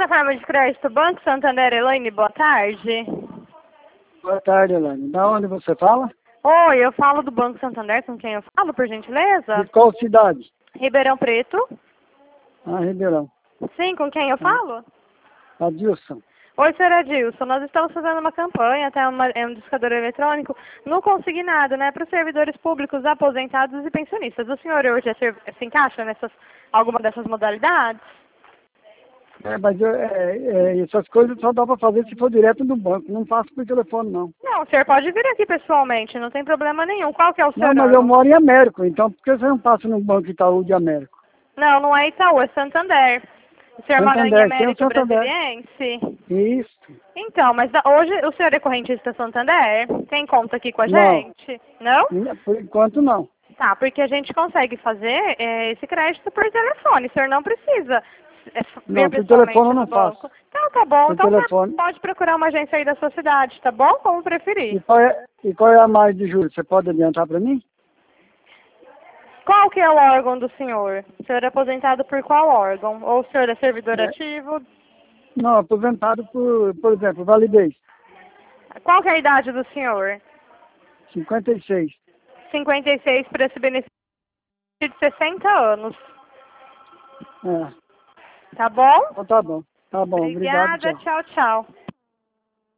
Plataforma de crédito Banco Santander, Elaine, boa tarde. Boa tarde, Elaine. Da onde você fala? Oi, eu falo do Banco Santander, com quem eu falo, por gentileza? De qual cidade? Ribeirão Preto. Ah, Ribeirão. Sim, com quem eu falo? Adilson. Oi, senhor Adilson, nós estamos fazendo uma campanha, até um discador eletrônico, no consignado, né, para os servidores públicos, aposentados e pensionistas. O senhor hoje se encaixa alguma dessas modalidades? Mas essas coisas só dá para fazer se for direto do banco. Não faço por telefone, não. Não, o senhor pode vir aqui pessoalmente, não tem problema nenhum. Qual que é o seu Não, mas órgão? eu moro em Américo, então por que você não passa no Banco Itaú de Américo? Não, não é Itaú, é Santander. O senhor mora em Santander, tem o Américo Santander. Brasiliense? Isso. Então, mas hoje o senhor é correntista Santander? Tem conta aqui com a Não. gente? Não? Por enquanto, não. Tá, porque a gente consegue fazer esse crédito por telefone. O senhor não precisa vir Não, por pessoalmente telefone eu no não banco. faço. Então, tá bom. Por Então, o senhor telefone. pode procurar uma agência aí da sua cidade, tá bom? Como preferir. E qual é a margem de juros? Você pode adiantar para mim? Qual que é o órgão do senhor? O senhor é aposentado por qual órgão? Ou o senhor é servidor ativo? Não, aposentado por exemplo, validez. Qual que é a idade do senhor? 56. 56 para esse benefício de 60 anos. É. Tá bom? Então tá bom. Tá bom, obrigado. Obrigada, Tchau. tchau, tchau.